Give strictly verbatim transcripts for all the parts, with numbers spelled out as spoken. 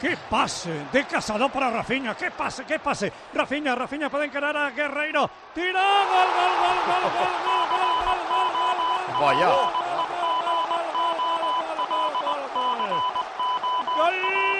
¡Qué pase de Casado para Rafinha! ¡Qué pase, qué pase! Rafinha, Rafinha puede encarar a Guerreiro. ¡Tira! ¡Gol, gol, gol, gol, gol, gol, gol, gol, gol, gol! Vaya. ¡Gol!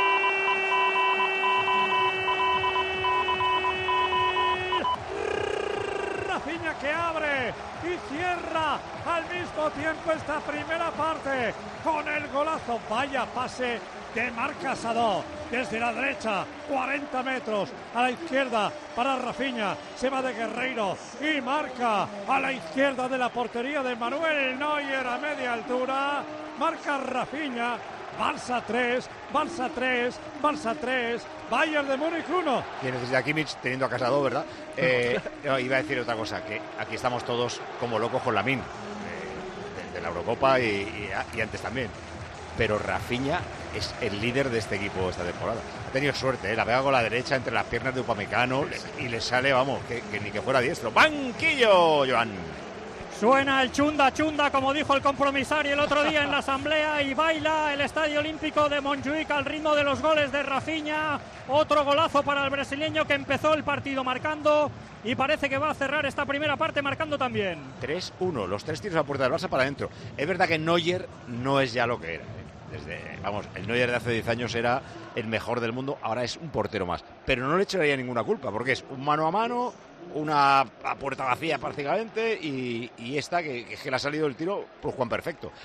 Rafinha que abre y cierra al mismo tiempo esta primera parte con el golazo. Vaya pase de Marc Casado desde la derecha, cuarenta metros a la izquierda para Rafinha, se va de Guerreiro y marca a la izquierda de la portería de Manuel Neuer a media altura, marca Rafinha. Barça tres, Barça tres, Barça tres, Bayern de Múnich uno. Y necesita Kimmich teniendo a Casado, ¿verdad? Eh, no, iba a decir otra cosa, que aquí estamos todos como locos con Lamine, eh, de, de la Eurocopa y, y, y antes también. Pero Rafinha es el líder de este equipo esta temporada. Ha tenido suerte, ¿eh? La pega con la derecha entre las piernas de Upamecano y le sale, vamos, que, que ni que fuera diestro. ¡Banquillo, Joan! Suena el chunda chunda, como dijo el compromisario el otro día en la asamblea, y baila el Estadio Olímpico de Montjuic al ritmo de los goles de Rafinha. Otro golazo para el brasileño que empezó el partido marcando y parece que va a cerrar esta primera parte marcando también. tres uno, los tres tiros a puerta del Barça para adentro. Es verdad que Neuer no es ya lo que era. Desde, vamos, el Neuer de hace diez años era el mejor del mundo, ahora es un portero más. Pero no le echaría ninguna culpa, porque es un mano a mano, una a puerta vacía prácticamente, y, y esta que, que le ha salido el tiro por Juan perfecto.